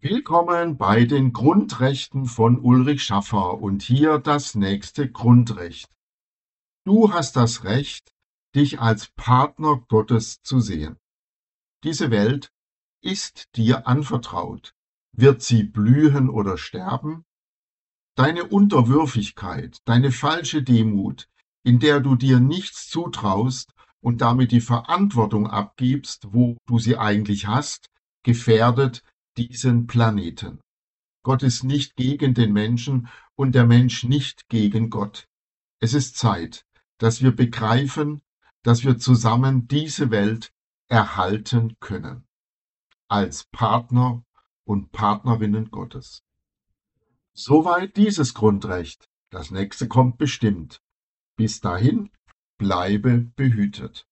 Willkommen bei den Grundrechten von Ulrich Schaffer und hier das nächste Grundrecht. Du hast das Recht, dich als Partner Gottes zu sehen. Diese Welt ist dir anvertraut. Wird sie blühen oder sterben? Deine Unterwürfigkeit, deine falsche Demut, in der du dir nichts zutraust und damit die Verantwortung abgibst, wo du sie eigentlich hast, gefährdet diesen Planeten. Gott ist nicht gegen den Menschen und der Mensch nicht gegen Gott. Es ist Zeit, dass wir begreifen, dass wir zusammen diese Welt erhalten können, als Partner und Partnerinnen Gottes. Soweit dieses Grundrecht. Das nächste kommt bestimmt. Bis dahin, bleibe behütet.